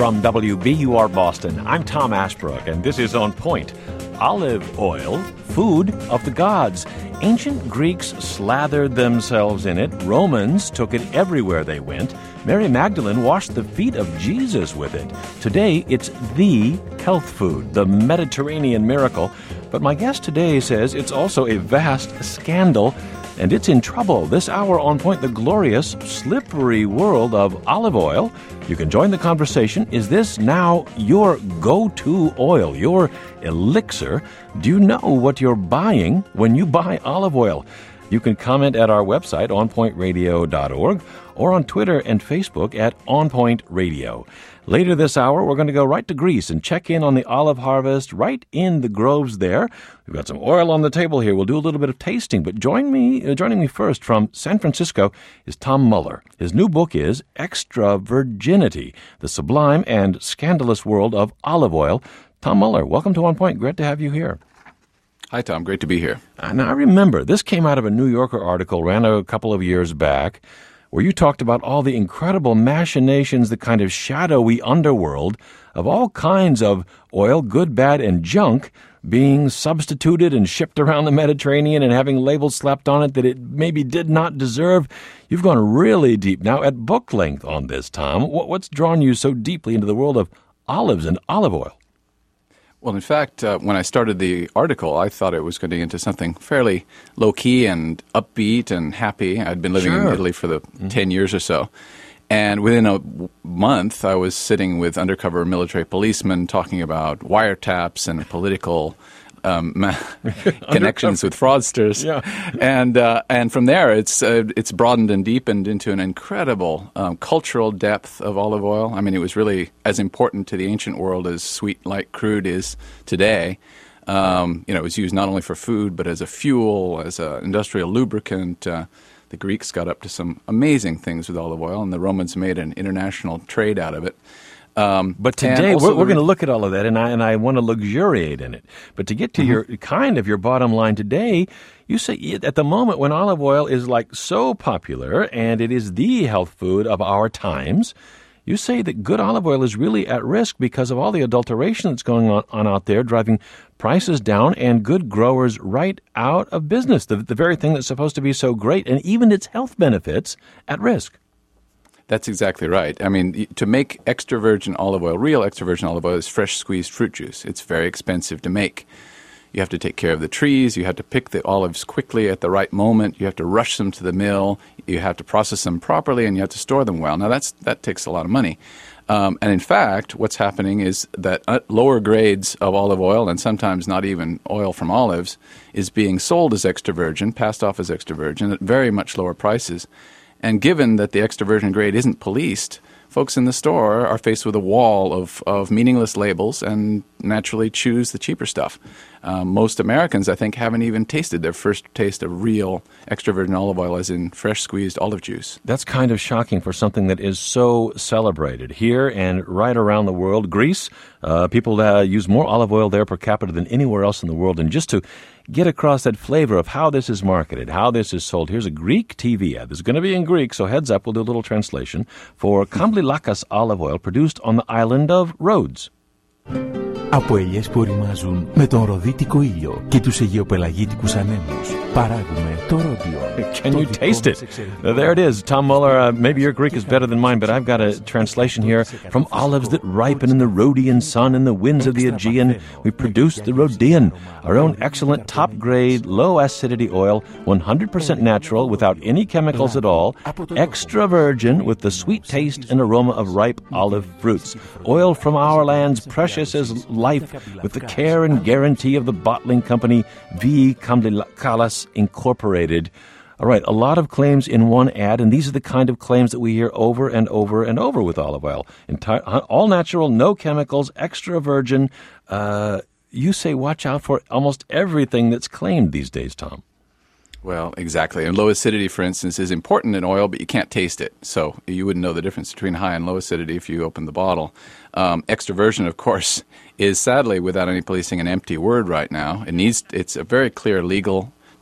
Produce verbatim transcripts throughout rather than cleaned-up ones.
From W B U R Boston, I'm Tom Ashbrook, and this is On Point. Olive oil, food of the gods. Ancient Greeks slathered themselves in it. Romans took it everywhere they went. Mary Magdalene washed the feet of Jesus with it. Today, it's the health food, the Mediterranean miracle. But my guest today says it's also a vast scandal, and it's in trouble. This hour on Point, the glorious, slippery world of olive oil. You can join the conversation. Is this now your go-to oil, your elixir? Do you know what you're buying when you buy olive oil? You can comment at our website, on point radio dot org, or on Twitter and Facebook at On Point Radio. Later this hour, we're going to go right to Greece and check in on the olive harvest right in the groves there. We've got some oil on the table here. We'll do a little bit of tasting, but join me, uh, joining me first from San Francisco is Tom Muller. His new book is Extra Virginity, the Sublime and Scandalous World of Olive Oil. Tom Muller, welcome to On Point. Great to have you here. Hi, Tom. Great to be here. And I remember this came out of a New Yorker article, ran a couple of years back, where you talked about all the incredible machinations, the kind of shadowy underworld of all kinds of oil, good, bad, and junk, being substituted and shipped around the Mediterranean and having labels slapped on it that it maybe did not deserve. You've gone really deep now at book length on this, Tom. What's drawn you so deeply into the world of olives and olive oil? Well, in fact, uh, when I started the article, I thought it was going to get into something fairly low-key and upbeat and happy. I'd been living Sure. in Italy for the Mm-hmm. ten years or so. And within a w- month, I was sitting with undercover military policemen talking about wiretaps and political um, ma- connections with fraudsters. Yeah. And uh, and from there, it's uh, it's broadened and deepened into an incredible um, cultural depth of olive oil. I mean, it was really as important to the ancient world as sweet, light crude is today. Um, you know, it was used not only for food, but as a fuel, as an industrial lubricant. Uh, the Greeks got up to some amazing things with olive oil, and the Romans made an international trade out of it. Um, But and today, also we're, we're the- going to look at all of that, and I and I want to luxuriate in it. But to get to Mm-hmm. your kind of your bottom line today, you say at the moment when olive oil is like so popular and it is the health food of our times, you say that good olive oil is really at risk because of all the adulteration that's going on, on out there, driving prices down and good growers right out of business. The, the very thing that's supposed to be so great, and even its health benefits at risk. That's exactly right. I mean, y- to make extra virgin olive oil, real extra virgin olive oil is fresh squeezed fruit juice. It's very expensive to make. You have to take care of the trees. You have to pick the olives quickly at the right moment. You have to rush them to the mill. You have to process them properly, and you have to store them well. Now, that's that takes a lot of money. Um, and in fact, what's happening is that uh, lower grades of olive oil, and sometimes not even oil from olives, is being sold as extra virgin, passed off as extra virgin at very much lower prices. And given that the extra virgin grade isn't policed, folks in the store are faced with a wall of, of meaningless labels and naturally choose the cheaper stuff. Um, most Americans, I think, haven't even tasted their first taste of real extra virgin olive oil, as in fresh squeezed olive juice. That's kind of shocking for something that is so celebrated here and right around the world. Greece, uh, people uh, use more olive oil there per capita than anywhere else in the world. And just to get across that flavor of how this is marketed, how this is sold, here's a Greek T V ad. This is going to be in Greek, so heads up, we'll do a little translation for Kamblilakas olive oil produced on the island of Rhodes. Από ελιές που οριμάζουν με τον ροδίτικο ήλιο και τους αιγαιοπελαγίτικους ανέμους παράγουμε το ρόντιο. Can you taste it? Uh, there it is. Tom Muller, uh, maybe your Greek is better than mine, but I've got a translation here. From olives that ripen in the Rhodian sun and the winds of the Aegean, we produce the Rhodian, our own excellent top-grade, low-acidity oil, one hundred percent natural, without any chemicals at all, extra virgin, with the sweet taste and aroma of ripe olive fruits. Oil from our lands, precious as life, with the care and guarantee of the bottling company V. Kamblilakas Incorporated. All right, a lot of claims in one ad, and these are the kind of claims that we hear over and over and over with olive oil. Entire, all natural, no chemicals, extra virgin. Uh, you say watch out for almost everything that's claimed these days, Tom. Well, exactly. And low acidity, for instance, is important in oil, but you can't taste it. So you wouldn't know the difference between high and low acidity if you open the bottle. Um, extra virgin, of course, is sadly, without any policing, an empty word right now. It needs. It's a very clear legal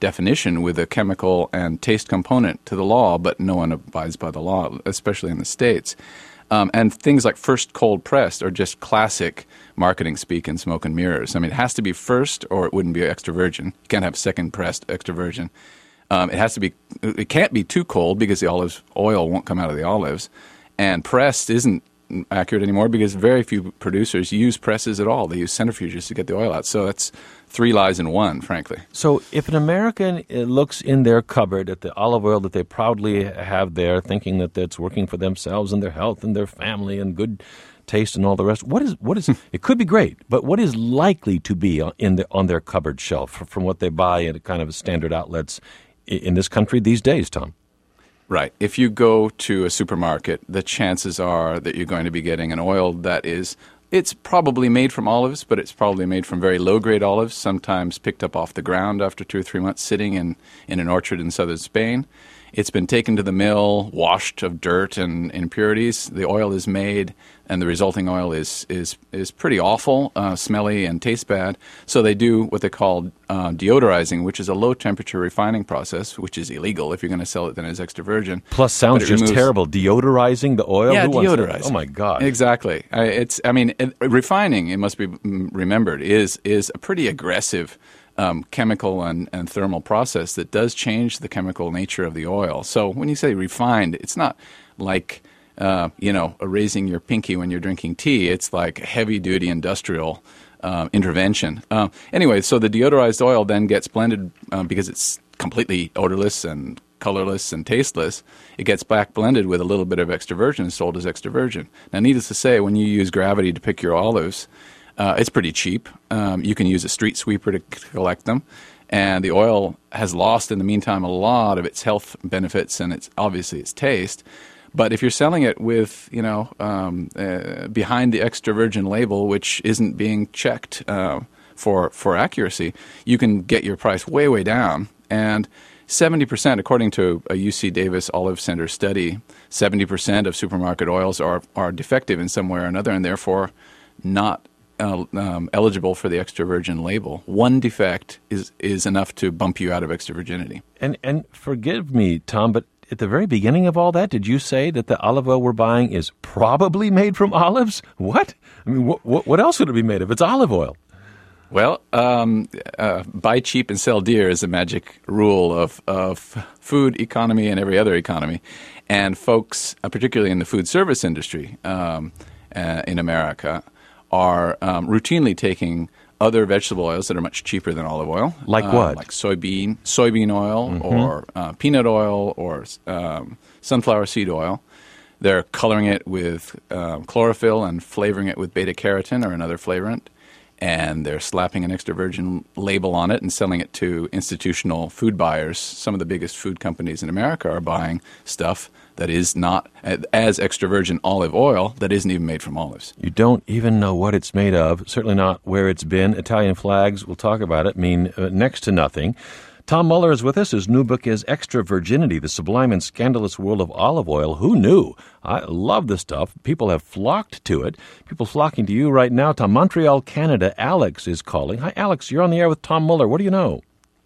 definition with a chemical and taste component to the law, but no one abides by the law, especially in the States. Um, and things like first cold pressed are just classic marketing speak and smoke and mirrors. I mean, it has to be first or it wouldn't be extra virgin. You can't have second pressed extra virgin. Um, it has to be, it can't be too cold because the olive oil won't come out of the olives. And pressed isn't accurate anymore because very few producers use presses at all. They use centrifuges to get the oil out. So that's three lies in one, frankly. So if an American uh, looks in their cupboard at the olive oil that they proudly have there, thinking that it's working for themselves and their health and their family and good taste and all the rest, what is what is it could be great, but what is likely to be on, in the, on their cupboard shelf from what they buy at kind of standard outlets in this country these days, Tom? Right. If you go to a supermarket, the chances are that you're going to be getting an oil that is, it's probably made from olives, but it's probably made from very low-grade olives, sometimes picked up off the ground after two or three months sitting in, in an orchard in southern Spain. It's been taken to the mill, washed of dirt and impurities. The oil is made, and the resulting oil is is is pretty awful, uh, smelly, and tastes bad. So they do what they call uh, deodorizing, which is a low-temperature refining process, which is illegal if you're going to sell it then as extra virgin. Plus, sounds just removes, terrible. Deodorizing the oil? Yeah, Who wants deodorizing. that? Oh, my God. Exactly. I, it's. I mean, it, refining, it must be remembered, is is a pretty aggressive Um, chemical and, and thermal process that does change the chemical nature of the oil. So when you say refined, it's not like, uh, you know, erasing your pinky when you're drinking tea. It's like heavy-duty industrial uh, intervention. Uh, anyway, so the deodorized oil then gets blended uh, because it's completely odorless and colorless and tasteless. It gets back blended with a little bit of extra virgin and sold as extra virgin. Now, needless to say, when you use gravity to pick your olives, Uh, it's pretty cheap. Um, you can use a street sweeper to c- collect them. And the oil has lost, in the meantime, a lot of its health benefits and its obviously its taste. But if you're selling it with, you know, um, uh, behind the extra virgin label, which isn't being checked uh, for for accuracy, you can get your price way, way down. And seventy percent, according to a U C Davis Olive Center study, seventy percent of supermarket oils are, are defective in some way or another and therefore not Uh, um, eligible for the extra virgin label. One defect is is enough to bump you out of extra virginity. And and forgive me, Tom, but at the very beginning of all that, did you say that the olive oil we're buying is probably made from olives? What? I mean, what what, what else would it be made of? It's olive oil. Well, um, uh, buy cheap and sell dear is a magic rule of, of food economy and every other economy. And folks, uh, particularly in the food service industry um, uh, in America, are um, routinely taking other vegetable oils that are much cheaper than olive oil. Like um, what? Like soybean, soybean oil mm-hmm. or uh, peanut oil or um, sunflower seed oil. They're coloring it with um, chlorophyll and flavoring it with beta-carotene or another flavorant. And they're slapping an extra virgin label on it and selling it to institutional food buyers. Some of the biggest food companies in America are buying stuff that is not as extra virgin olive oil that isn't even made from olives. You don't even know what it's made of, certainly not where it's been. Italian flags, we'll talk about it, mean uh, next to nothing. Tom Muller is with us. His new book is Extra Virginity, The Sublime and Scandalous World of Olive Oil. Who knew? I love this stuff. People have flocked to it. People flocking to you right now. Tom, Montreal, Canada. Alex is calling. Hi, Alex. You're on the air with Tom Muller. What do you know?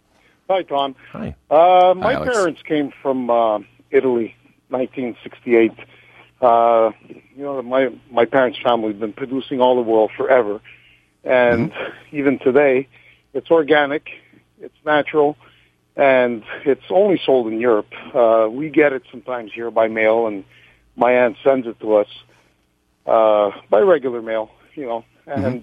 Hi, Tom. Hi. Uh, my Hi, parents came from uh, Italy, nineteen sixty-eight. Uh, you know, my my parents' family have been producing olive oil forever, and mm-hmm. even today, it's organic, it's natural, and it's only sold in Europe. Uh, we get it sometimes here by mail, and my aunt sends it to us uh, by regular mail, you know, and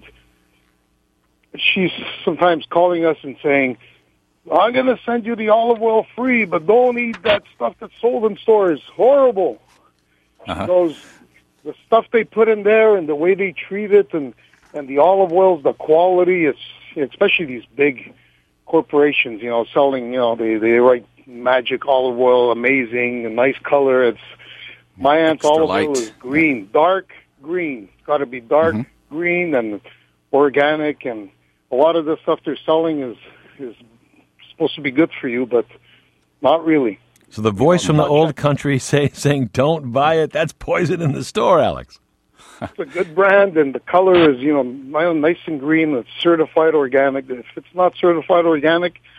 mm-hmm. she's sometimes calling us and saying, I'm going to send you the olive oil free, but don't eat that stuff that's sold in stores. Horrible. Uh-huh. She goes, the stuff they put in there and the way they treat it and, and the olive oils, the quality, it's, especially these big corporations, you know, selling, you know, they, they write magic olive oil, amazing, a nice color. It's my aunt's Extra olive light. oil is green, yeah. dark green. It's got to be dark mm-hmm. green and organic, and a lot of the stuff they're selling is is supposed to be good for you, but not really. So the voice from the old country say, saying, don't buy it, that's poison in the store, Alex. It's a good brand, and the color is, you know, nice and green. It's certified organic. If it's not certified organic,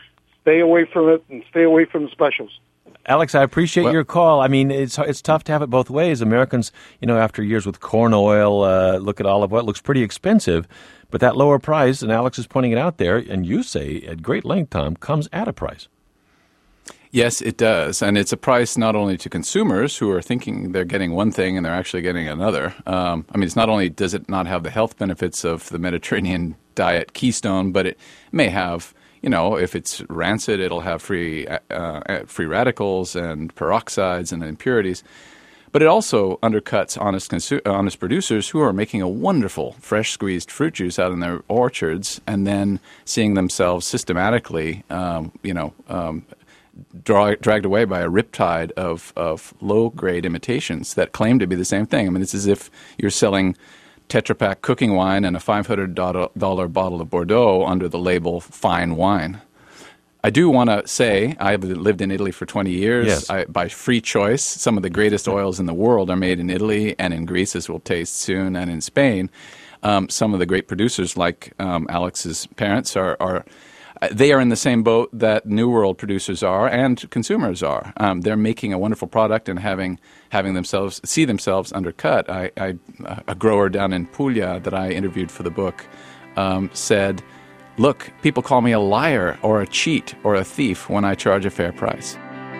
stay away from it and stay away from the specials. Alex, I appreciate well, your call. I mean, it's it's tough to have it both ways. Americans, you know, after years with corn oil, uh, look at olive oil. It looks pretty expensive, but that lower price, and Alex is pointing it out there, and you say at great length, Tom, comes at a price. Yes, it does. And it's a price not only to consumers who are thinking they're getting one thing and they're actually getting another. Um, I mean, it's not only does it not have the health benefits of the Mediterranean diet keystone, but it may have, you know, if it's rancid, it'll have free uh, free radicals and peroxides and impurities. But it also undercuts honest consu- honest producers who are making a wonderful fresh squeezed fruit juice out in their orchards and then seeing themselves systematically, um, you know, um, Draw, dragged away by a riptide of, of low-grade imitations that claim to be the same thing. I mean, it's as if you're selling Tetra Pak cooking wine and a five hundred dollars bottle of Bordeaux under the label fine wine. I do want to say I've lived in Italy for twenty years. Yes. I, by free choice, some of the greatest oils in the world are made in Italy and in Greece, as we'll taste soon, and in Spain. Um, some of the great producers, like um, Alex's parents, are, are they are in the same boat that New World producers are and consumers are. Um, they're making a wonderful product and having having themselves see themselves undercut. I, I, a grower down in Puglia that I interviewed for the book um, said, "Look, people call me a liar or a cheat or a thief when I charge a fair price."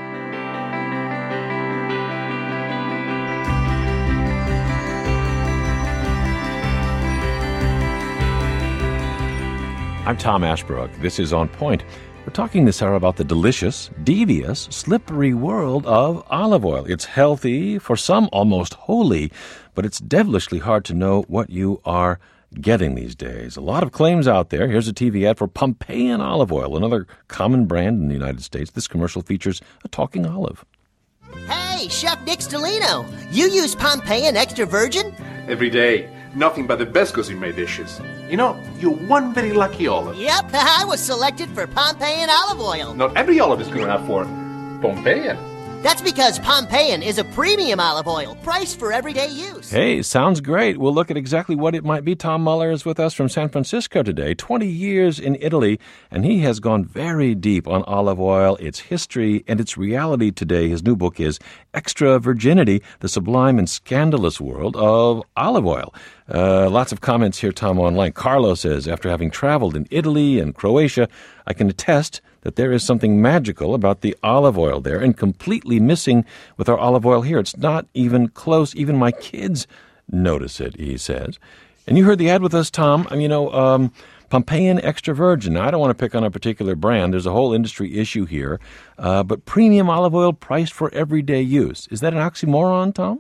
I'm Tom Ashbrook. This is On Point. We're talking this hour about the delicious, devious, slippery world of olive oil. It's healthy, for some almost holy, but it's devilishly hard to know what you are getting these days. A lot of claims out there. Here's a T V ad for Pompeian olive oil, another common brand in the United States. This commercial features a talking olive. Hey, Chef Nick Stellino, you use Pompeian extra virgin? Every day. Nothing but the best goes in my dishes. You know, you're one very lucky olive. Yep, I was selected for Pompeian olive oil. Not every olive is good enough for Pompeian. That's because Pompeian is a premium olive oil, priced for everyday use. Hey, sounds great. We'll look at exactly what it might be. Tom Muller is with us from San Francisco today, twenty years in Italy, and he has gone very deep on olive oil, its history, and its reality today. His new book is Extra Virginity, the Sublime and Scandalous World of Olive Oil. Uh, lots of comments here, Tom, online. Carlos says, after having traveled in Italy and Croatia, I can attest that there is something magical about the olive oil there and completely missing with our olive oil here. It's not even close. Even my kids notice it, he says. And you heard the ad with us, Tom. I mean, you know, um, Pompeian extra virgin. Now, I don't want to pick on a particular brand. There's a whole industry issue here. Uh, but premium olive oil priced for everyday use. Is that an oxymoron, Tom?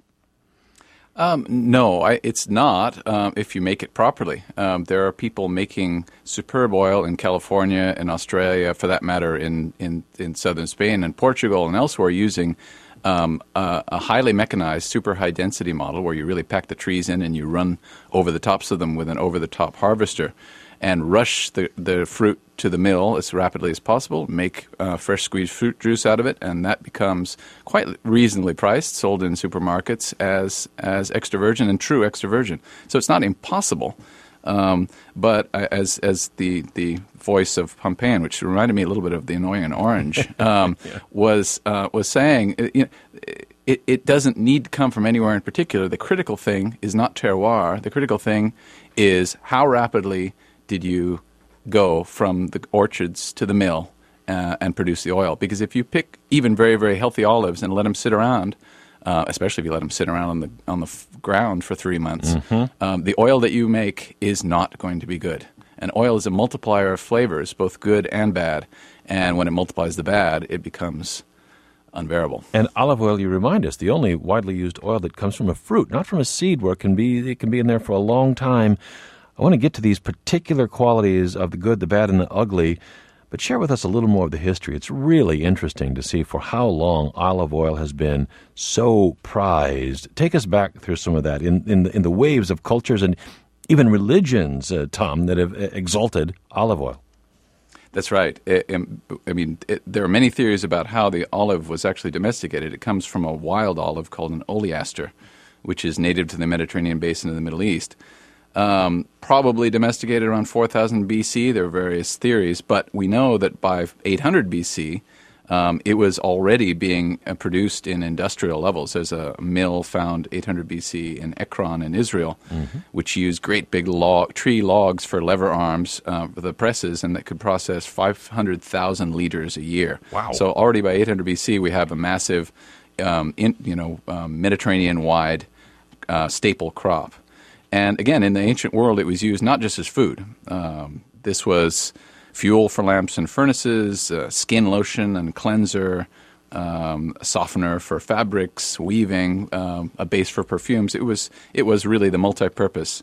Um, no, I, it's not um, if you make it properly. Um, there are people making superb oil in California and Australia, for that matter, in, in, in southern Spain and Portugal and elsewhere using um, a, a highly mechanized, super high-density model where you really pack the trees in and you run over the tops of them with an over-the-top harvester and rush the, the fruit to the mill as rapidly as possible, make uh, fresh squeezed fruit juice out of it, and that becomes quite reasonably priced, sold in supermarkets as as extra virgin and true extra virgin. So it's not impossible. Um, but as as the the voice of Pompeian, which reminded me a little bit of the Annoying Orange, um, yeah. was uh, was saying, you know, it, it doesn't need to come from anywhere in particular. The critical thing is not terroir. The critical thing is how rapidly did you go from the orchards to the mill uh, and produce the oil. Because if you pick even very, very healthy olives and let them sit around, uh, especially if you let them sit around on the on the f- ground for three months, mm-hmm. um, the oil that you make is not going to be good. And oil is a multiplier of flavors, both good and bad. And when it multiplies the bad, it becomes unbearable. And olive oil, you remind us, the only widely used oil that comes from a fruit, not from a seed where it can be it can be in there for a long time. I want to get to these particular qualities of the good, the bad, and the ugly, but share with us a little more of the history. It's really interesting to see for how long olive oil has been so prized. Take us back through some of that in, in, the, in the waves of cultures and even religions, uh, Tom, that have exalted olive oil. That's right. It, I mean, it, there are many theories about how the olive was actually domesticated. It comes from a wild olive called an oleaster, which is native to the Mediterranean basin of the Middle East. Um, probably domesticated around four thousand B C. There are various theories, but we know that by eight hundred B C, um, it was already being uh, produced in industrial levels. There's a mill found eight hundred B C in Ekron in Israel, mm-hmm. which used great big log, tree logs for lever arms uh, for the presses, and that could process five hundred thousand liters a year. Wow. So already by eight hundred B C, we have a massive, um, in, you know, um, Mediterranean-wide uh, staple crop. And again, in the ancient world, it was used not just as food. Um, this was fuel for lamps and furnaces, uh, skin lotion and cleanser, um, a softener for fabrics, weaving, um, a base for perfumes. It was it was really the multi-purpose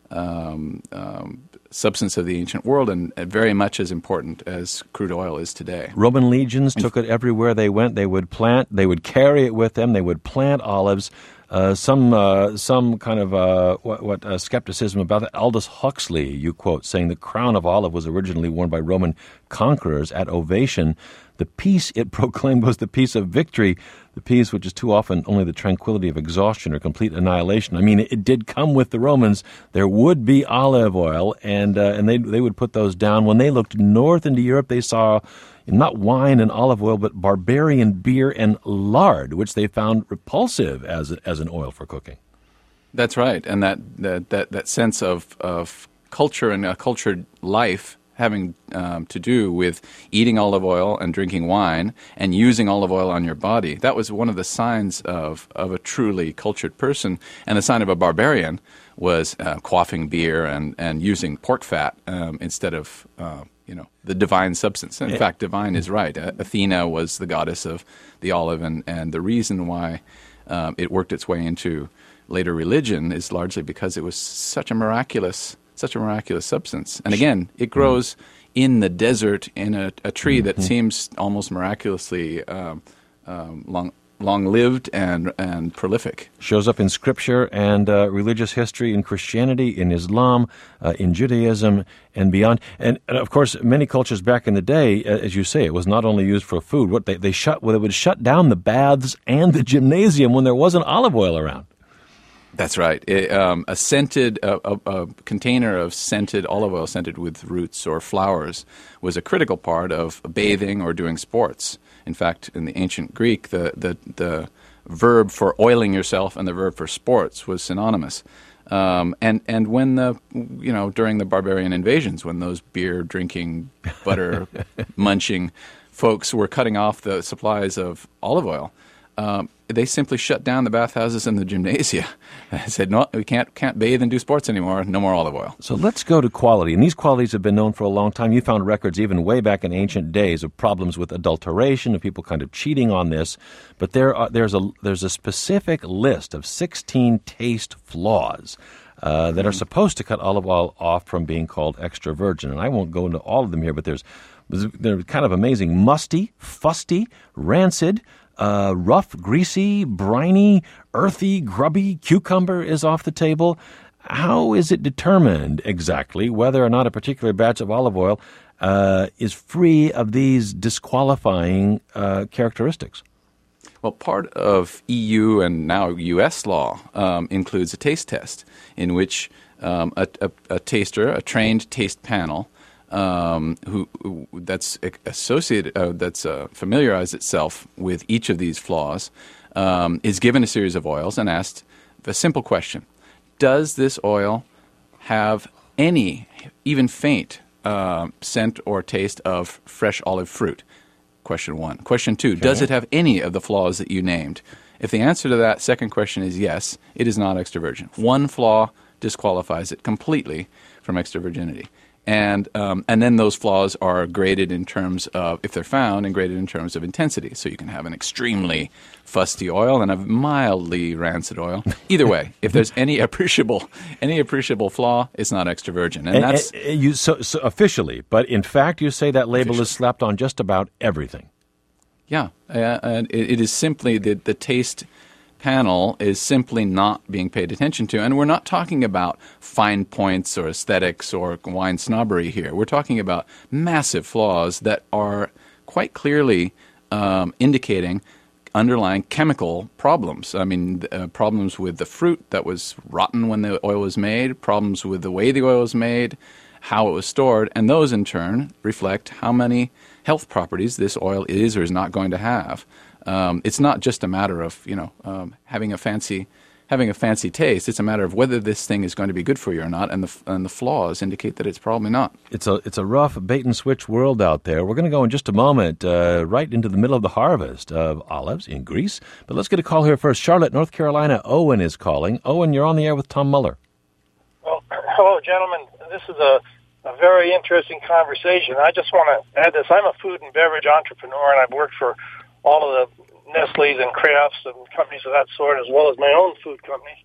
um, um, substance of the ancient world, and very much as important as crude oil is today. Roman legions took it everywhere they went. They would plant, they would carry it with them, they would plant olives. Uh, some uh, some kind of uh, what, what uh, skepticism about that. Aldous Huxley, you quote, saying the crown of olive was originally worn by Roman conquerors at Ovation. The peace it proclaimed was the peace of victory, the peace which is too often only the tranquility of exhaustion or complete annihilation. I mean, it, it did come with the Romans. There would be olive oil, and uh, and they they would put those down. When they looked north into Europe, they saw not wine and olive oil, but barbarian beer and lard, which they found repulsive as a, as an oil for cooking. That's right, and that that that, that sense of of culture and a cultured life having um, to do with eating olive oil and drinking wine and using olive oil on your body. That was one of the signs of, of a truly cultured person. And the sign of a barbarian was uh, quaffing beer and, and using pork fat um, instead of, uh, you know, the divine substance. In fact, divine is right. Uh, Athena was the goddess of the olive, and, and the reason why um, it worked its way into later religion is largely because it was such a miraculous Such a miraculous substance. And again, it grows in the desert in a, a tree that mm-hmm. seems almost miraculously um, um, long, long-lived and, and prolific. Shows up in Scripture and uh, religious history in Christianity, in Islam, uh, in Judaism, and beyond. And, and, of course, many cultures back in the day, as you say, it was not only used for food. What they, they shut, well, they would shut down the baths and the gymnasium when there wasn't olive oil around. That's right. It, um, a scented, a, a, a container of scented olive oil scented with roots or flowers was a critical part of bathing or doing sports. In fact, in the ancient Greek, the, the, the verb for oiling yourself and the verb for sports was synonymous. Um, and, and when the, you know, during the barbarian invasions, when those beer drinking, butter munching folks were cutting off the supplies of olive oil, Um, they simply shut down the bathhouses and the gymnasia. They said, no, we can't can't bathe and do sports anymore. No more olive oil. So let's go to quality. And these qualities have been known for a long time. You found records even way back in ancient days of problems with adulteration, of people kind of cheating on this. But there are, there's a there's a specific list of sixteen taste flaws uh, that are supposed to cut olive oil off from being called extra virgin. And I won't go into all of them here, but there's they're kind of amazing. Musty, fusty, rancid, Uh, rough, greasy, briny, earthy, grubby. Cucumber is off the table. How is it determined exactly whether or not a particular batch of olive oil uh, is free of these disqualifying uh, characteristics? Well, part of E U and now U S law um, includes a taste test in which um, a, a, a taster, a trained taste panel, Um, who, who that's associated, uh, that's uh, familiarized itself with each of these flaws, um, is given a series of oils and asked a simple question: does this oil have any, even faint, uh, scent or taste of fresh olive fruit? Question one. Question two: okay. Does it have any of the flaws that you named? If the answer to that second question is yes, it is not extra virgin. One flaw disqualifies it completely from extra virginity. And um, and then those flaws are graded in terms of, if they're found, and graded in terms of intensity. So you can have an extremely fusty oil and a mildly rancid oil. Either way, if there's any appreciable any appreciable flaw, it's not extra virgin. And, and that's and, you so, so officially, but in fact, you say that label officially is slapped on just about everything. Yeah, uh, and it, it is simply the the taste panel is simply not being paid attention to. And we're not talking about fine points or aesthetics or wine snobbery here. We're talking about massive flaws that are quite clearly um, indicating underlying chemical problems. I mean, uh, problems with the fruit that was rotten when the oil was made, problems with the way the oil was made, how it was stored, and those in turn reflect how many health properties this oil is or is not going to have. Um, it's not just a matter of, you know, um, having a fancy having a fancy taste. It's a matter of whether this thing is going to be good for you or not, and the and the flaws indicate that it's probably not. It's a it's a rough bait-and-switch world out there. We're going to go in just a moment uh, right into the middle of the harvest of olives in Greece. But let's get a call here first. Charlotte, North Carolina. Owen is calling. Owen, you're on the air with Tom Muller. Well, hello, gentlemen. This is a, a very interesting conversation. I just want to add this. I'm a food and beverage entrepreneur, and I've worked for all of the Nestle's and Kraft's and companies of that sort, as well as my own food company.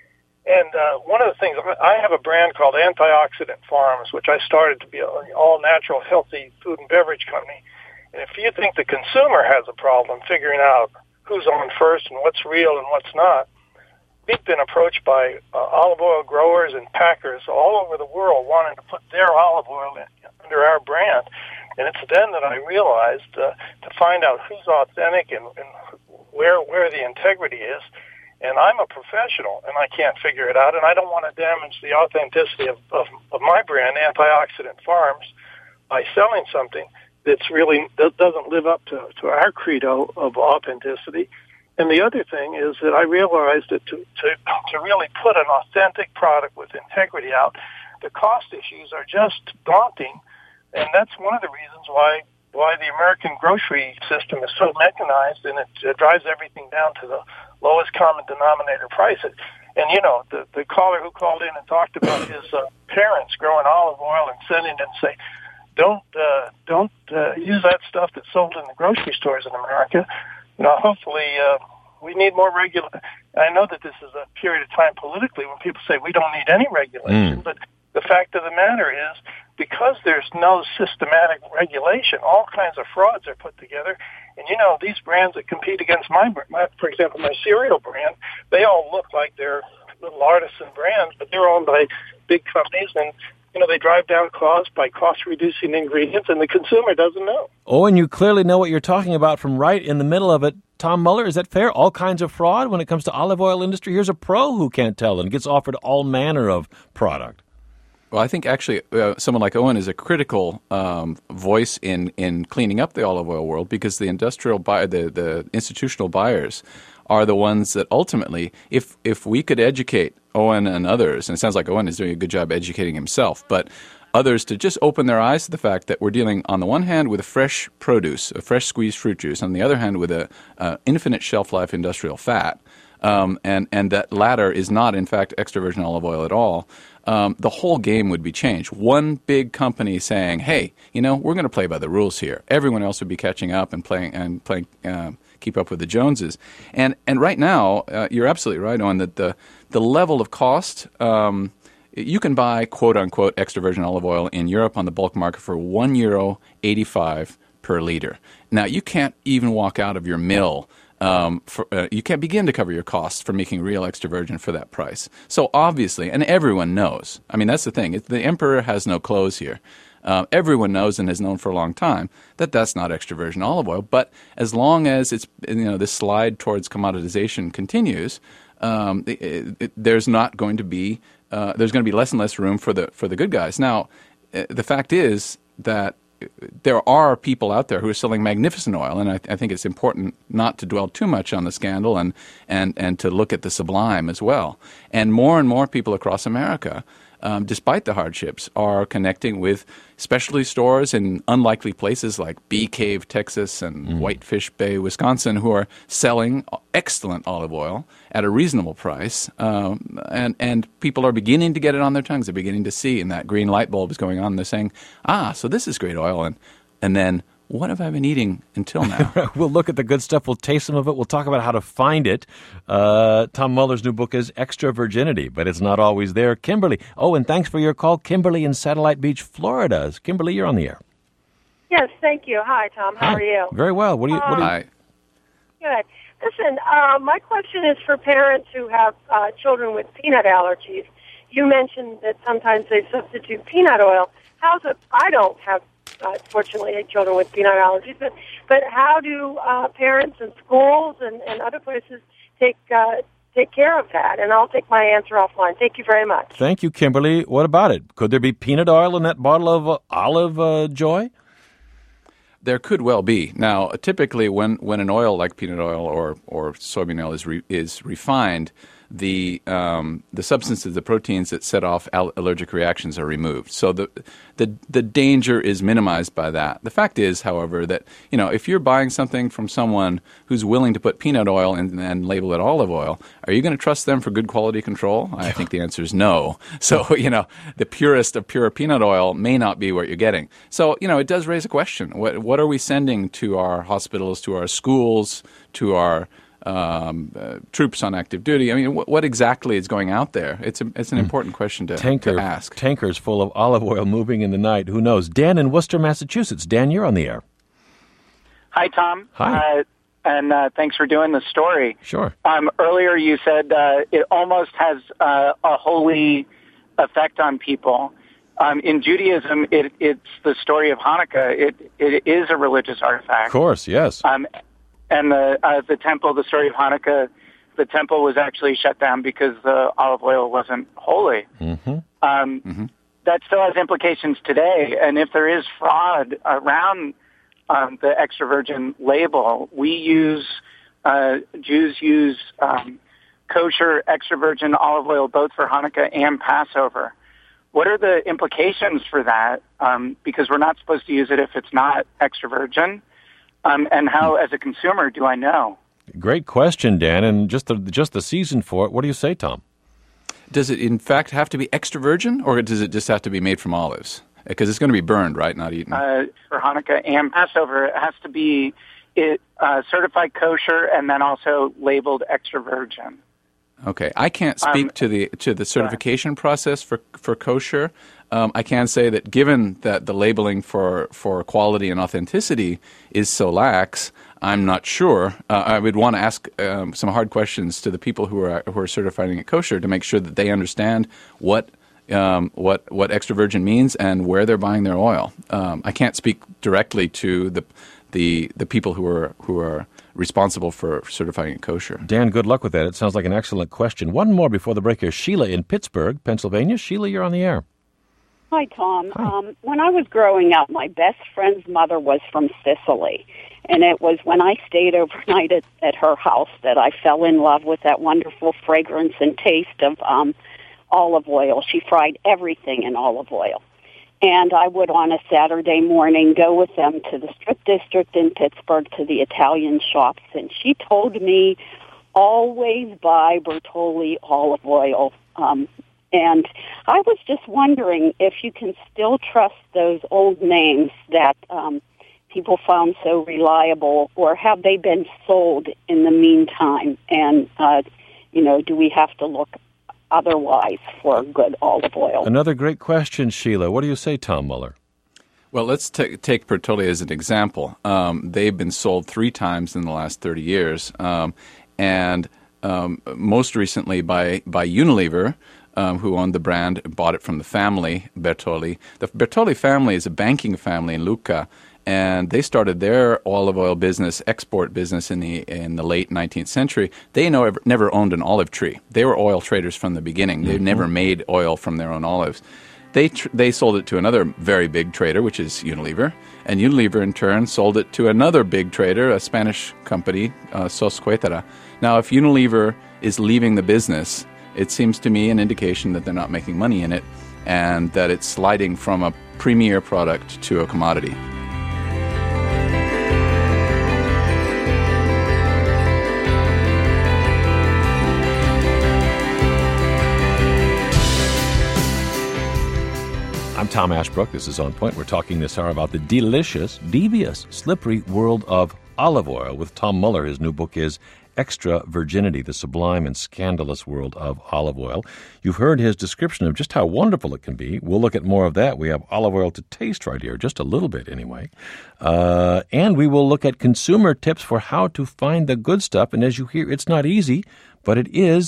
And uh, one of the things, I have a brand called Antioxidant Farms, which I started to be an all-natural, healthy food and beverage company. And if you think the consumer has a problem figuring out who's on first and what's real and what's not, we've been approached by uh, olive oil growers and packers all over the world wanting to put their olive oil in, under our brand. And it's then that I realized uh, to find out who's authentic and, and where where the integrity is. And I'm a professional, and I can't figure it out, and I don't want to damage the authenticity of, of, of my brand, Antioxidant Farms, by selling something that's really that doesn't live up to, to our credo of authenticity. And the other thing is that I realized that to, to, to really put an authentic product with integrity out, the cost issues are just daunting. And that's one of the reasons why why the American grocery system is so mechanized, and it uh, drives everything down to the lowest common denominator price. And, and you know, the, the caller who called in and talked about his uh, parents growing olive oil and sending it and say, don't uh, don't uh, use that stuff that's sold in the grocery stores in America. You know, hopefully uh, we need more regula. I know that this is a period of time politically when people say we don't need any regulation, mm. but the fact of the matter is, because there's no systematic regulation, all kinds of frauds are put together. And, you know, these brands that compete against my, my for example, my cereal brand, they all look like they're little artisan brands, but they're owned by big companies. And, you know, they drive down costs by cost-reducing ingredients, and the consumer doesn't know. Oh, and you clearly know what you're talking about from right in the middle of it. Tom Muller, is that fair? All kinds of fraud when it comes to olive oil industry? Here's a pro who can't tell and gets offered all manner of product. Well, I think actually uh, someone like Owen is a critical um, voice in, in cleaning up the olive oil world, because the industrial buy, the, the institutional buyers are the ones that ultimately, if if we could educate Owen and others, and it sounds like Owen is doing a good job educating himself, but others to just open their eyes to the fact that we're dealing on the one hand with a fresh produce, a fresh squeezed fruit juice, on the other hand with a uh, infinite shelf life industrial fat, um, and, and that latter is not in fact extra virgin olive oil at all. Um, the whole game would be changed. One big company saying, "Hey, you know, we're going to play by the rules here." Everyone else would be catching up and playing and playing, uh, keep up with the Joneses. And and right now, uh, you're absolutely right on that. The the level of cost, um, you can buy quote unquote extra virgin olive oil in Europe on the bulk market for one euro eighty five per liter. Now you can't even walk out of your mill. Um, for, uh, you can't begin to cover your costs for making real extra virgin for that price. So obviously, and everyone knows, I mean, that's the thing. It, the emperor has no clothes here. Uh, everyone knows and has known for a long time that that's not extra virgin olive oil. But as long as it's, you know, this slide towards commoditization continues, um, it, it, there's not going to be, uh, there's going to be less and less room for the for the good guys. Now, uh, the fact is that there are people out there who are selling magnificent oil, and I, I think it's important not to dwell too much on the scandal and, and, and to look at the sublime as well. And more and more people across America, um, despite the hardships, are connecting with specialty stores in unlikely places like Bee Cave, Texas, and mm. Whitefish Bay, Wisconsin, who are selling excellent olive oil at a reasonable price. Um, and, and people are beginning to get it on their tongues. They're beginning to see, and that green light bulb is going on. They're saying, ah, so this is great oil. And, and then, what have I been eating until now? We'll look at the good stuff. We'll taste some of it. We'll talk about how to find it. Uh, Tom Muller's new book is Extra Virginity, but it's not always there. Kimberly. Oh, and thanks for your call. Kimberly in Satellite Beach, Florida. Kimberly, you're on the air. Yes, thank you. Hi, Tom. How Hi. are you? Very well. What do you? What do you? Hi. Good. Listen, uh, my question is for parents who have uh, children with peanut allergies. You mentioned that sometimes they substitute peanut oil. How's it? I don't have uh, fortunately, children with peanut allergies. But, but how do uh, parents and schools and, and other places take uh, take care of that? And I'll take my answer offline. Thank you very much. Thank you, Kimberly. What about it? Could there be peanut oil in that bottle of uh, olive uh, joy? There could well be. Now, typically, when, when an oil like peanut oil or, or soybean oil is re, is refined, the um, the substances, the proteins that set off al- allergic reactions are removed. So the the the danger is minimized by that. The fact is, however, that you know if you're buying something from someone who's willing to put peanut oil in and label it olive oil, are you going to trust them for good quality control? I think the answer is no. So you know the purest of pure peanut oil may not be what you're getting. So you know it does raise a question: what what are we sending to our hospitals, to our schools, to our Um, uh, troops on active duty? I mean, wh- what exactly is going out there? It's a, it's an important question to, Tanker, to ask. Tankers full of olive oil moving in the night. Who knows? Dan in Worcester, Massachusetts. Dan, you're on the air. Hi, Tom. Hi. Uh, and uh, thanks for doing the story. Sure. Um, earlier you said uh, it almost has uh, a holy effect on people. Um, in Judaism, it, it's the story of Hanukkah. It, it is a religious artifact. Of course, yes. Um, And the uh, the temple, the story of Hanukkah, the temple was actually shut down because the olive oil wasn't holy. Mm-hmm. Um, Mm-hmm. That still has implications today. And if there is fraud around um, the extra virgin label, we use uh, Jews use um, kosher extra virgin olive oil both for Hanukkah and Passover. What are the implications for that? Um, because we're not supposed to use it if it's not extra virgin. Um, and how, as a consumer, do I know? Great question, Dan, and just the just the season for it. What do you say, Tom? Does it, in fact, have to be extra virgin, or does it just have to be made from olives? Because it's going to be burned, right, not eaten? Uh, for Hanukkah and Passover, it has to be it, uh, certified kosher and then also labeled extra virgin. Okay, I can't speak Um, to the to the certification process for for kosher. Um, I can say that given that the labeling for, for quality and authenticity is so lax, I'm not sure. Uh, I would want to ask um, some hard questions to the people who are who are certifying it kosher to make sure that they understand what um, what what extra virgin means and where they're buying their oil. Um, I can't speak directly to the the the people who are who are responsible for certifying it kosher. Dan, good luck with that. It sounds like an excellent question. One more before the break here. Sheila in Pittsburgh, Pennsylvania. Sheila, you're on the air. Hi, Tom. Hi. Um, when I was growing up, my best friend's mother was from Sicily. And it was when I stayed overnight at, at her house that I fell in love with that wonderful fragrance and taste of um, olive oil. She fried everything in olive oil. And I would, on a Saturday morning, go with them to the Strip District in Pittsburgh to the Italian shops. And she told me, always buy Bertolli olive oil. Um And I was just wondering if you can still trust those old names that um, people found so reliable, or have they been sold in the meantime? And, uh, you know, do we have to look otherwise for good olive oil? Another great question, Sheila. What do you say, Tom Muller? Well, let's t- take Bertolli as an example. Um, they've been sold three times in the last thirty years, um, and um, most recently by, by Unilever, Um, who owned the brand, bought it from the family, Bertolli. The Bertolli family is a banking family in Lucca, and they started their olive oil business, export business in the in the late nineteenth century. They know, never owned an olive tree. They were oil traders from the beginning. They never made oil from their own olives. They tr- they sold it to another very big trader, which is Unilever, and Unilever in turn sold it to another big trader, a Spanish company, uh, Sosquetera. Now, if Unilever is leaving the business, it seems to me an indication that they're not making money in it and that it's sliding from a premier product to a commodity. I'm Tom Ashbrook. This is On Point. We're talking this hour about the delicious, devious, slippery world of olive oil with Tom Muller. His new book is Extra Virginity, the Sublime and Scandalous World of Olive Oil. You've heard his description of just how wonderful it can be. We'll look at more of that. We have olive oil to taste right here, just a little bit anyway. Uh, and we will look at consumer tips for how to find the good stuff. And as you hear, it's not easy, but it is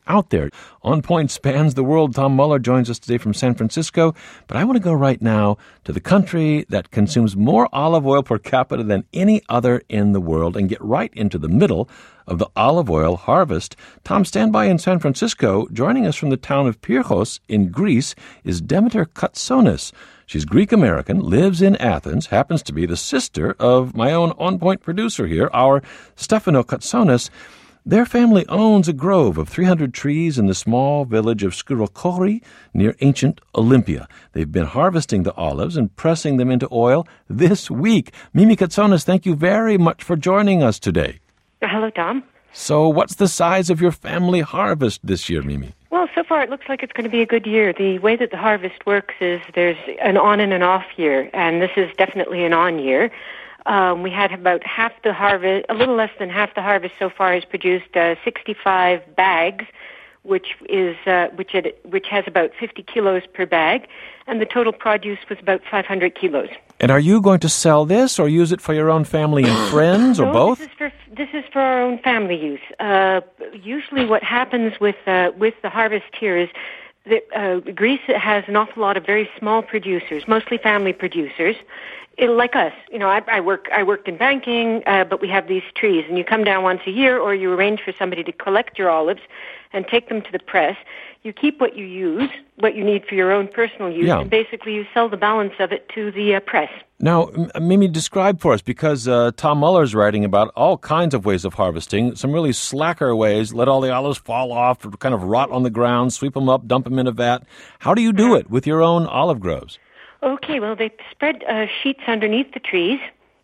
out there. On Point spans the world. Tom Muller joins us today from San Francisco. But I want to go right now to the country that consumes more olive oil per capita than any other in the world and get right into the middle of the olive oil harvest. Tom, stand by in San Francisco. Joining us from the town of Pyrgos in Greece is Demeter Katsonis. She's Greek-American, lives in Athens, happens to be the sister of my own on-point producer here, our Stefano Katsonis. Their family owns a grove of three hundred trees in the small village of Skyrokori near ancient Olympia. They've been harvesting the olives and pressing them into oil this week. Mimi Katsonis, thank you very much for joining us today. Hello, Tom. So what's the size of your family harvest this year, Mimi? Well, so far it looks like it's going to be a good year. The way that the harvest works is there's an on and an off year, and this is definitely an on year. Um, we had about half the harvest, a little less than half the harvest so far has produced uh, sixty-five bags, which is uh, which it, which has about fifty kilos per bag, and the total produce was about five hundred kilos. And are you going to sell this or use it for your own family and friends, or no, both? This is for this is for our own family use. Uh, usually, what happens with uh, with the harvest here is that uh, Greece has an awful lot of very small producers, mostly family producers. It, like us, you know, I, I work. I worked in banking, uh, but we have these trees, and you come down once a year, or you arrange for somebody to collect your olives and take them to the press. You keep what you use, what you need for your own personal use, yeah. and basically you sell the balance of it to the uh, press. Now, Mimi, describe for us, because uh, Tom Muller's writing about all kinds of ways of harvesting, some really slacker ways, let all the olives fall off, kind of rot on the ground, sweep them up, dump them in a vat. How do you do it with your own olive groves? Okay, well, they spread uh, sheets underneath the trees.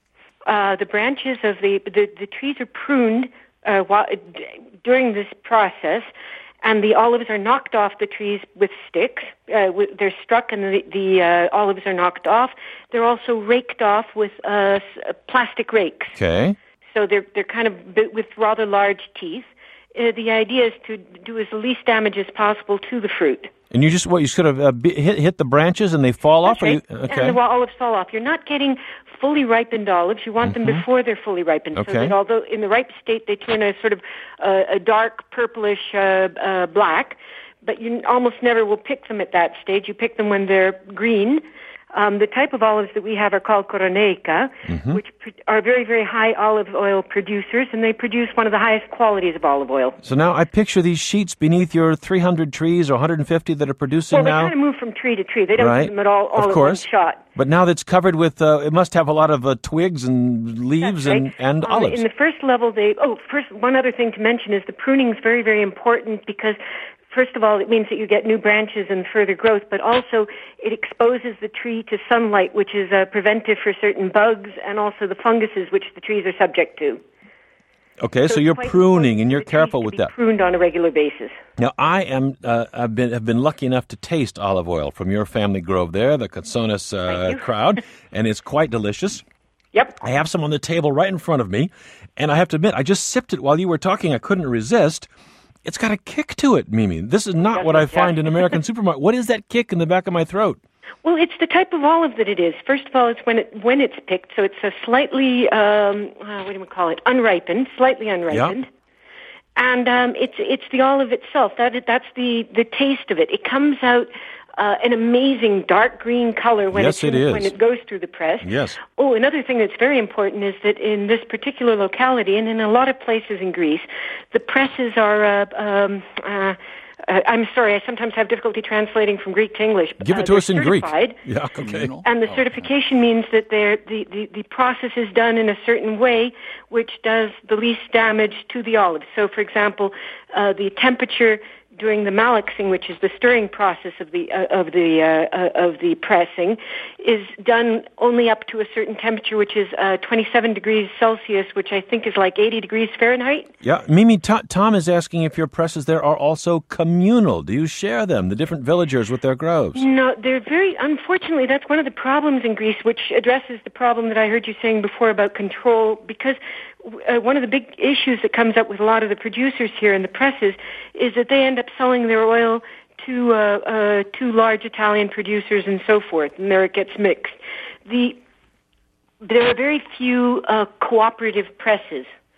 Uh, the branches of the, the, the trees are pruned uh, while, d- during this process, and the olives are knocked off the trees with sticks. Uh, w- they're struck and the, the uh, olives are knocked off. They're also raked off with uh, s- plastic rakes. Okay. So they're, they're kind of b- with rather large teeth. Uh, the idea is to do as least damage as possible to the fruit. And you just what you sort of uh, be, hit hit the branches and they fall That's off. right. Or you, okay. And the olives fall off. You're not getting fully ripened olives. You want mm-hmm. them before they're fully ripened, okay. so that although in the ripe state they turn a sort of uh, a dark purplish uh, uh, black, but you almost never will pick them at that stage. You pick them when they're green. Um, the type of olives that we have are called Koroneika, mm-hmm. which pr- are very, very high olive oil producers, and they produce one of the highest qualities of olive oil. So now I picture these sheets beneath your three hundred trees or one hundred fifty that are producing well, now. Well, they kind of move from tree to tree. They don't right. do them at all, all of at course. one shot. But now that's covered with, uh, it must have a lot of uh, twigs and leaves That's right. and, and um, olives. In the first level, they, oh, first, one other thing to mention is the pruning is very, very important because first of all, it means that you get new branches and further growth, but also it exposes the tree to sunlight, which is uh, preventive for certain bugs and also the funguses which the trees are subject to. Okay, so, so you're pruning and you're careful with that. Pruned on a regular basis. Now, I am uh, I've been have been lucky enough to taste olive oil from your family grove there, the Katsonis uh, crowd, and it's quite delicious. Yep. I have some on the table right in front of me, and I have to admit, I just sipped it while you were talking. I couldn't resist. It's got a kick to it, Mimi. This is not what I find in American supermarket. What is that kick in the back of my throat? Well, it's the type of olive that it is. First of all, it's when it when it's picked, so it's a slightly um, uh, what do we call it? Unripened, slightly unripened, yep. and um, it's it's the olive itself. That that's the the taste of it. It comes out uh, an amazing dark green color when yes, it, it is. when it goes through the press. Yes. Oh, another thing that's very important is that in this particular locality and in a lot of places in Greece, the presses are. Uh, um, uh, Uh, I'm sorry, I sometimes have difficulty translating from Greek to English. Give it uh, to us in Greek. Yeah, okay. And the certification means that they're, the, the, the process is done in a certain way which does the least damage to the olives. So, for example, uh, the temperature during the malaxing, which is the stirring process of the uh, of the uh, uh, of the pressing, is done only up to a certain temperature, which is uh, twenty-seven degrees Celsius, which I think is like eighty degrees Fahrenheit. Yeah, Mimi, T- Tom is asking if your presses there are also communal. Do you share them, the different villagers with their groves? No, they're very, unfortunately, that's one of the problems in Greece, which addresses the problem that I heard you saying before about control, because uh, one of the big issues that comes up with a lot of the producers here in the presses is that they end up selling their oil to uh, uh, to large Italian producers and so forth, and there it gets mixed. The there are very few uh, cooperative presses.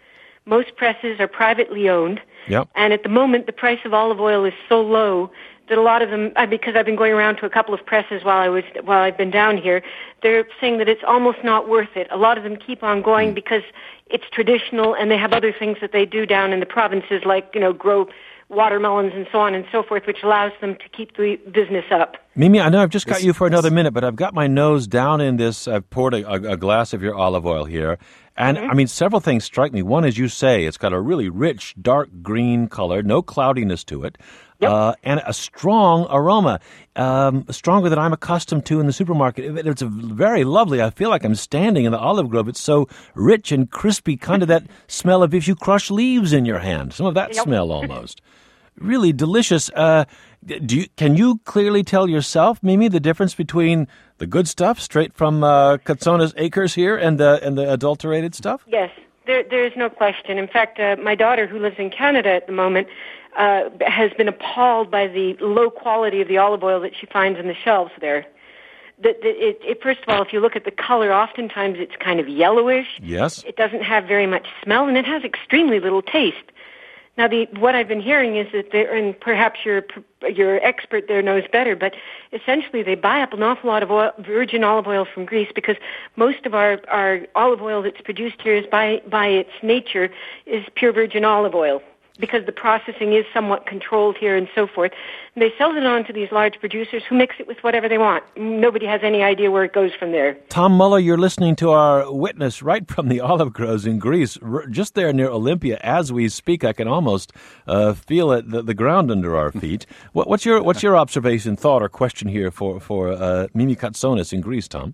Most presses are privately owned. Yep. And at the moment, the price of olive oil is so low that a lot of them, uh, because I've been going around to a couple of presses while I was while I've been down here, they're saying that it's almost not worth it. A lot of them keep on going mm. because it's traditional, and they have other things that they do down in the provinces, like, you know, grow watermelons and so on and so forth, which allows them to keep the business up. Mimi, I know I've just got you for another minute, but I've got my nose down in this. I've poured a, a, a glass of your olive oil here. And, mm-hmm. I mean, several things strike me. One, as you say, it's got a really rich, dark green color, no cloudiness to it, yep. uh, and a strong aroma, um, stronger than I'm accustomed to in the supermarket. It, it's a very lovely. I feel like I'm standing in the olive grove. It's so rich and crispy, kind of that smell of if you crush leaves in your hand, some of that yep. smell almost. Really delicious. Uh, do you, can you clearly tell yourself, Mimi, the difference between the good stuff straight from uh, Katsona's acres here and the and the adulterated stuff? Yes, there there is no question. In fact, uh, my daughter, who lives in Canada at the moment, uh, has been appalled by the low quality of the olive oil that she finds in the shelves there. That the, it, it, first of all, if you look at the color, oftentimes it's kind of yellowish. Yes. It doesn't have very much smell, and it has extremely little taste. Now, the, what I've been hearing is that there, and perhaps your your expert there knows better, but essentially they buy up an awful lot of oil, virgin olive oil from Greece, because most of our, our olive oil that's produced here is by by its nature is pure virgin olive oil, because the processing is somewhat controlled here and so forth. And they sell it on to these large producers who mix it with whatever they want. Nobody has any idea where it goes from there. Tom Muller, you're listening to our witness right from the olive groves in Greece, just there near Olympia. As we speak, I can almost uh, feel it, the, the ground under our feet. What, what's your what's your observation, thought, or question here for, for uh, Mimi Katsonis in Greece, Tom?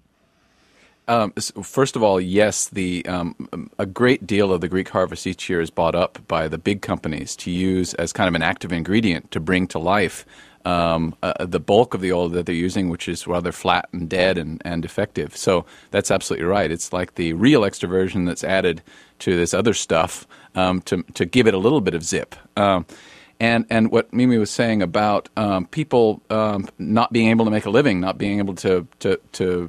Um, first of all, yes, the um, a great deal of the Greek harvest each year is bought up by the big companies to use as kind of an active ingredient to bring to life um, uh, the bulk of the oil that they're using, which is rather flat and dead and, and defective. So that's absolutely right. It's like the real extra virgin that's added to this other stuff um, to to give it a little bit of zip. Um, And and what Mimi was saying about um, people um, not being able to make a living, not being able to to to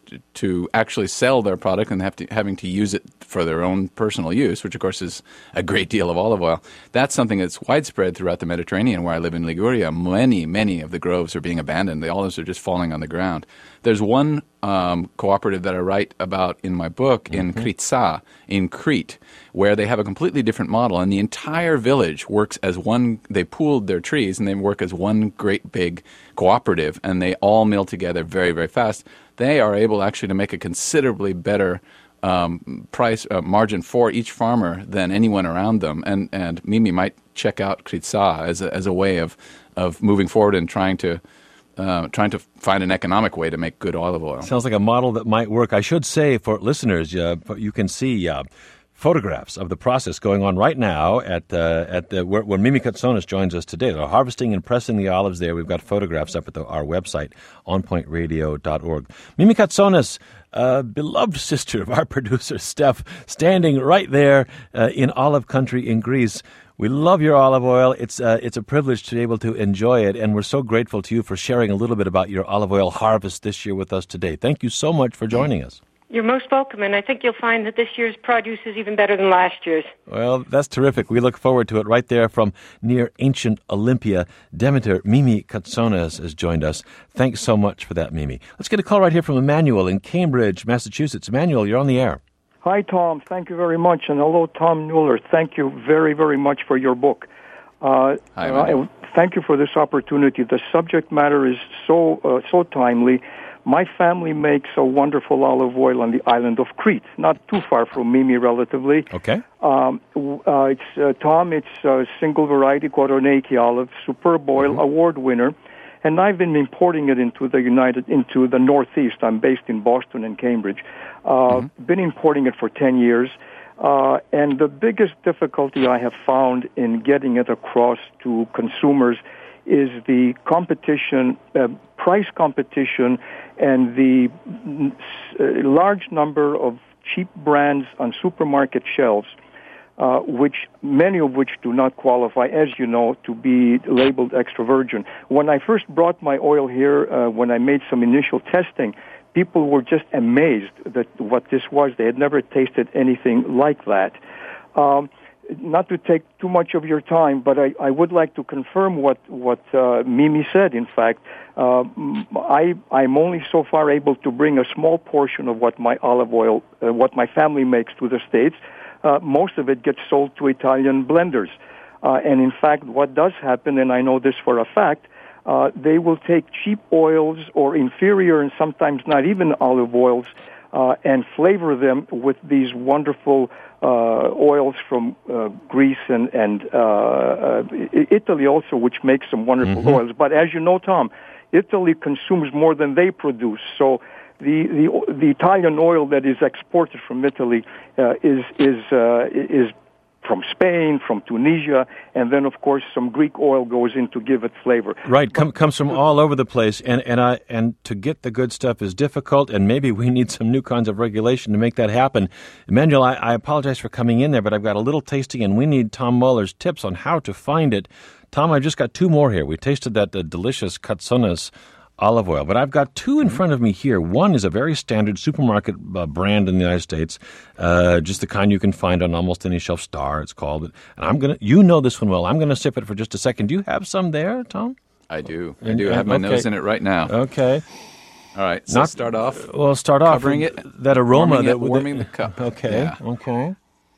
to actually sell their product and have to, having to use it for their own personal use, which of course is a great deal of olive oil. That's something that's widespread throughout the Mediterranean. Where I live in Liguria, many, many of the groves are being abandoned. The olives are just falling on the ground. There's one um, cooperative that I write about in my book mm-hmm. in Kritsa, in Crete, where they have a completely different model, and the entire village works as one. They pooled their trees, and they work as one great big cooperative, and they all mill together very, very fast. They are able actually to make a considerably better um, price uh, margin for each farmer than anyone around them. And and Mimi might check out Kritsa as a, as a way of of moving forward and trying to uh, trying to find an economic way to make good olive oil. Sounds like a model that might work. I should say for listeners, uh, you can see Uh, photographs of the process going on right now at uh, at the, where, where Mimi Katsonis joins us today. They're harvesting and pressing the olives there. We've got photographs up at the, our website, on point radio dot org. Mimi Katsonis, uh, beloved sister of our producer, Steph, standing right there uh, in olive country in Greece. We love your olive oil. It's uh, it's a privilege to be able to enjoy it, and we're so grateful to you for sharing a little bit about your olive oil harvest this year with us today. Thank you so much for joining us. You're most welcome, and I think you'll find that this year's produce is even better than last year's. Well, that's terrific. We look forward to it right there from near ancient Olympia. Demeter Mimi Katsonis has joined us. Thanks so much for that, Mimi. Let's get a call right here from Emmanuel in Cambridge, Massachusetts. Emmanuel, you're on the air. Hi, Tom. Thank you very much. And hello, Tom Mueller. Thank you very, very much for your book. Uh, Hi, Emmanuel. uh, thank you for this opportunity. The subject matter is so uh, so timely. My family makes a wonderful olive oil on the island of Crete, not too far from Mimi, relatively. Okay. Um, uh, it's uh, Tom. It's a single variety Koroneiki olive, superb oil, mm-hmm. award winner, and I've been importing it into the United, into the Northeast. I'm based in Boston and Cambridge. Uh, mm-hmm. Been importing it for ten years, uh, and the biggest difficulty I have found in getting it across to consumers is the competition, uh, price competition, and the uh, large number of cheap brands on supermarket shelves, uh, which many of which do not qualify, as you know, to be labeled extra virgin. When I first brought my oil here, uh, when I made some initial testing, people were just amazed that what this was. They had never tasted anything like that. Um, not to take too much of your time, but I, I would like to confirm what what uh, Mimi said. In fact, uh, I I'm only so far able to bring a small portion of what my olive oil, uh, what my family makes to the States. Uh, most of it gets sold to Italian blenders, uh, and in fact, what does happen, and I know this for a fact. Uh, they will take cheap oils or inferior and sometimes not even olive oils uh, and flavor them with these wonderful uh, oils from uh, Greece and, and uh, uh, Italy also, which makes some wonderful mm-hmm. oils. But as you know, Tom, Italy consumes more than they produce. So the, the, the Italian oil that is exported from Italy uh, is, is, uh, is from Spain, from Tunisia, and then, of course, some Greek oil goes in to give it flavor. Right, com- comes from all over the place, and and I and to get the good stuff is difficult, and maybe we need some new kinds of regulation to make that happen. Emmanuel, I, I apologize for coming in there, but I've got a little tasting, and we need Tom Muller's tips on how to find it. Tom, I've just got two more here. We tasted that uh, delicious Katsunas olive oil, but I've got two in front of me here. One is a very standard supermarket uh, brand in the United States, uh, just the kind you can find on almost any shelf. Star, it's called. And I'm gonna, you know this one well. I'm gonna sip it for just a second. Do you have some there, Tom? I do. I do. I have my okay. nose in it right now. Okay. All right. So Not, start off. Well, start off covering it. That aroma warming that it, warming the cup. Okay. Yeah. Okay.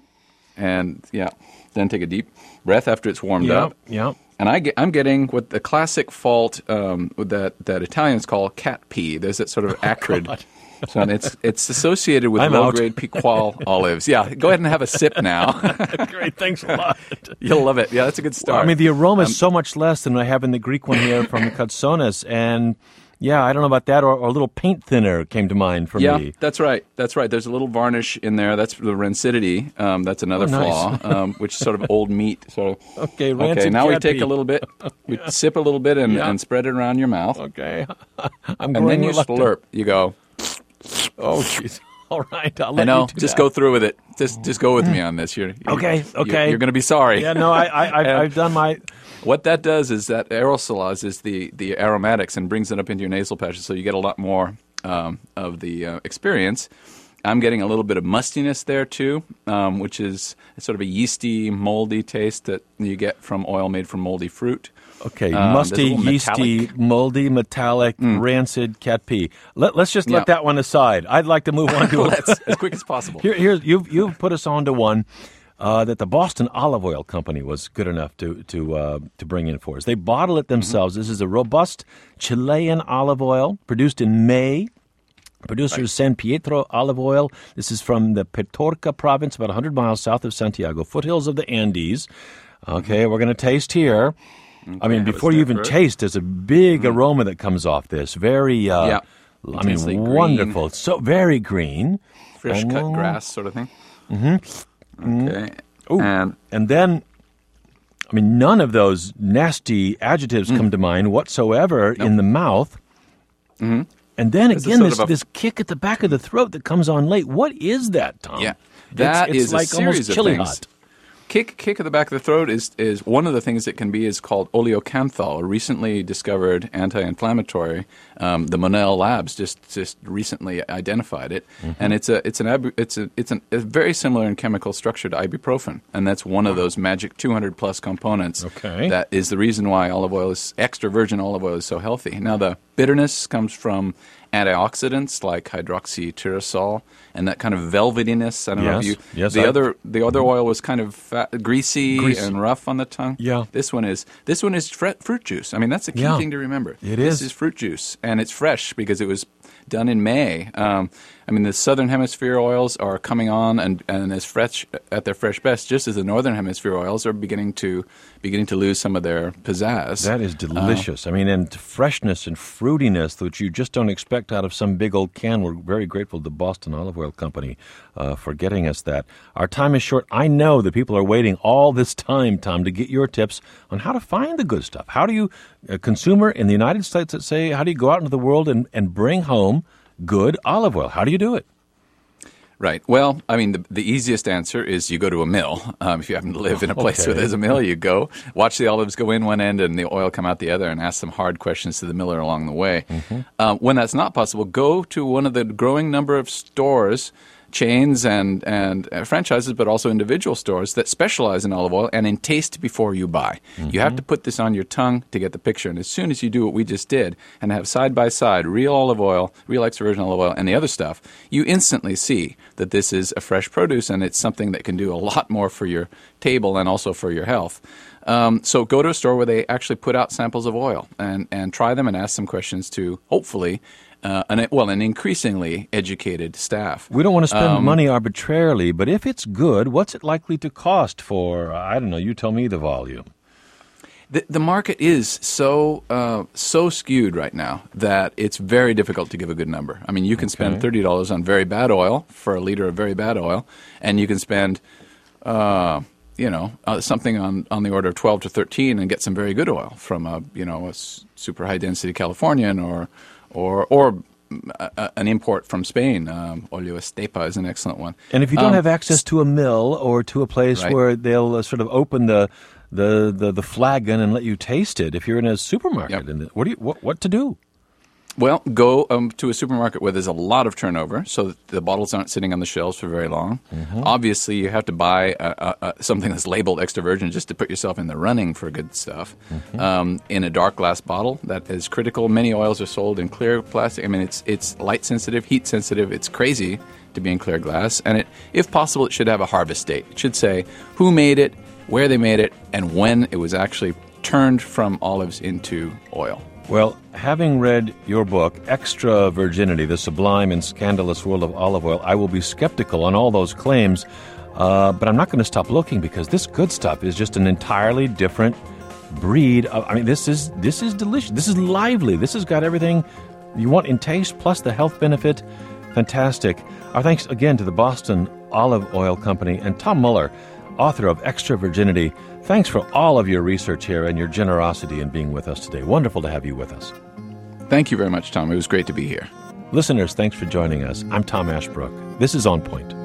And yeah, then take a deep breath after it's warmed yep, up. Yeah. And I get, I'm getting what the classic fault um, that that Italians call cat pee. There's that sort of acrid. Oh, so it's it's associated with low grade Piqual olives. Yeah, go ahead and have a sip now. Great, thanks a lot. You'll love it. Yeah, that's a good start. Well, I mean, the aroma is um, so much less than I have in the Greek one here from the Katsunas, and yeah, I don't know about that, or, or a little paint thinner came to mind for yeah, me. Yeah, that's right. That's right. There's a little varnish in there. That's the rancidity. Um, that's another oh, nice. flaw, um, which is sort of old meat. Sort of. Okay, rancid Okay, now we cat take pee. a little bit. We yeah. sip a little bit and, yeah. and spread it around your mouth. Okay. I'm and then you reluctant. slurp. You go. Oh, jeez. All right. I'll let I know. You do just that. go through with it. Just just go with me on this. You're, you're okay. Okay. You're, you're going to be sorry. Yeah. No. I. I I've, I've done my. What that does is that aerosolizes the, the aromatics and brings it up into your nasal passages, so you get a lot more um, of the uh, experience. I'm getting a little bit of mustiness there, too, um, which is sort of a yeasty, moldy taste that you get from oil made from moldy fruit. Okay, um, musty, yeasty, metallic. moldy, metallic, mm. rancid cat pee. Let, let's just let yeah. that one aside. I'd like to move on to let's, as quick as possible. Here, here's, you've, you've put us on to one. Uh, that the Boston Olive Oil Company was good enough to to uh, to bring in for us. They bottle it themselves. Mm-hmm. This is a robust Chilean olive oil produced in May. Producer right. San Pietro Olive Oil. This is from the Petorca province, about one hundred miles south of Santiago, foothills of the Andes. Okay, mm-hmm. we're going to taste here. Okay, I mean, before you even first. taste, there's a big mm-hmm. aroma that comes off this. Very, uh, yeah. I mean, green. Wonderful. It's so very green. Fresh and, cut grass sort of thing. Mm-hmm. Okay. Ooh. And and then, I mean, none of those nasty adjectives mm. come to mind whatsoever nope. in the mouth. Mm-hmm. And then There's again, this, a... this kick at the back of the throat that comes on late. What is that, Tom? Yeah, that it's, it's is like a series almost of chili things. hot. Kick, kick at the back of the throat is, is one of the things that can be is called oleocanthal, a recently discovered anti-inflammatory. Um, the Monell Labs just, just recently identified it, mm-hmm. and it's a it's an it's a it's an it's very similar in chemical structure to ibuprofen, and that's one of those magic two hundred plus components. Okay. That is the reason why olive oil is extra virgin olive oil is so healthy. Now the bitterness comes from antioxidants like hydroxytyrosol and that kind of velvetiness. I don't yes. know if you. Yes, the I, other the other oil was kind of fat, greasy, greasy and rough on the tongue. Yeah. This one is this one is fr- fruit juice. I mean that's a key yeah. thing to remember. It this is. This is fruit juice and it's fresh because it was done in May. Um, I mean, the southern hemisphere oils are coming on and, and as fresh at their fresh best, just as the northern hemisphere oils are beginning to beginning to lose some of their pizzazz. That is delicious. Uh, I mean, and freshness and fruitiness, which you just don't expect out of some big old can. We're very grateful to the Boston Olive Oil Company uh, for getting us that. Our time is short. I know that people are waiting all this time, Tom, to get your tips on how to find the good stuff. How do you, a consumer in the United States, let's say, how do you go out into the world and, and bring home good olive oil? How do you do it? Right. Well, I mean, the, the easiest answer is you go to a mill. Um, if you happen to live in a place okay. where there's a mill, you go, watch the olives go in one end and the oil come out the other and ask some hard questions to the miller along the way. Mm-hmm. Um, when that's not possible, go to one of the growing number of stores chains and, and uh, franchises, but also individual stores that specialize in olive oil and in taste before you buy. Mm-hmm. You have to put this on your tongue to get the picture. And as soon as you do what we just did and have side by side real olive oil, real extra virgin olive oil, and the other stuff, you instantly see that this is a fresh produce and it's something that can do a lot more for your table and also for your health. Um, so go to a store where they actually put out samples of oil and, and try them and ask some questions to, hopefully, uh, an, well, an increasingly educated staff. We don't want to spend um, money arbitrarily, but if it's good, what's it likely to cost for, I don't know, you tell me the volume. The, the market is so uh, so skewed right now that it's very difficult to give a good number. I mean, you can okay. spend thirty dollars on very bad oil for a liter of very bad oil, and you can spend... Uh, you know, uh, something on, on the order of twelve to thirteen and get some very good oil from a, you know, a s- super high density Californian or, or, or a, a, an import from Spain. Um, Olio Estepa is an excellent one. And if you don't um, have access to a mill or to a place right. where they'll uh, sort of open the, the, the, the flagon and let you taste it, if you're in a supermarket, yep. and what do you, what, what to do? Well, go um, to a supermarket where there's a lot of turnover, so that the bottles aren't sitting on the shelves for very long. Mm-hmm. Obviously, you have to buy uh, uh, uh, something that's labeled extra virgin just to put yourself in the running for good stuff. Mm-hmm. Um, in a dark glass bottle, that is critical. Many oils are sold in clear plastic. I mean, it's it's light sensitive, heat sensitive. It's crazy to be in clear glass, and it, if possible, it should have a harvest date. It should say who made it, where they made it, and when it was actually turned from olives into oil. Well, having read your book, Extra Virginity, The Sublime and Scandalous World of Olive Oil, I will be skeptical on all those claims, uh, but I'm not going to stop looking because this good stuff is just an entirely different breed. Of, I mean, this is this is delicious. This is lively. This has got everything you want in taste, plus the health benefit. Fantastic. Our thanks again to the Boston Olive Oil Company and Tom Muller, author of Extra Virginity. Thanks for all of your research here and your generosity in being with us today. Wonderful to have you with us. Thank you very much, Tom. It was great to be here. Listeners, thanks for joining us. I'm Tom Ashbrook. This is On Point.